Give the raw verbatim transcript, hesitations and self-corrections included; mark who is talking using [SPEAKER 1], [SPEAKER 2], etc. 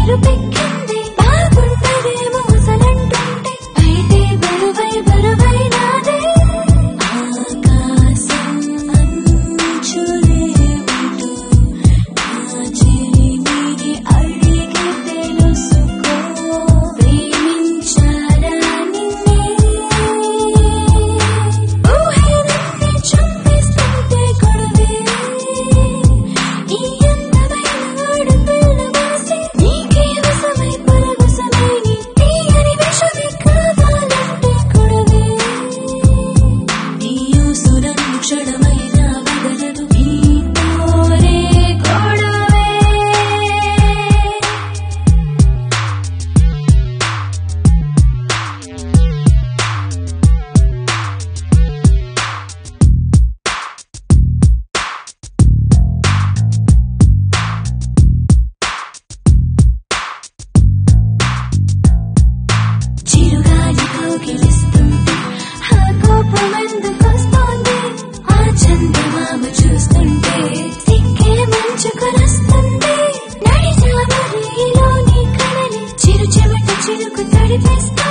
[SPEAKER 1] ఎరుపెక్కింది బాగుంటదేమో అసలంటుంటే అయితే బరువై బరువై నాదే ఆకాశం అంచులే ఉంటూ నా చెలి మీది అడిగి తెలుసుకో ప్రేమించారా నిన్నే ఊహే నన్ను చంపేస్తుంటే గొడవే ఈ అందమైన ఆడపిల్ల వాసి నీకే వశమై పరవశమై నీ తీయని విషమే కావాలంటే గొడవే నీ ఊసు నన్ను క్షణమైనా వదలదు నీతోనే గొడవే చిరుగాలి కౌగిలిస్తుంటే ఆ కోపం ఎందుకొస్తోంది ఆ చందమామ చూస్తుంటే సిక్కే మంచుకొనొస్తుంది నడిజాములో నీ కళని చిరు చెమట చిరుకు తడిపేస్తోంది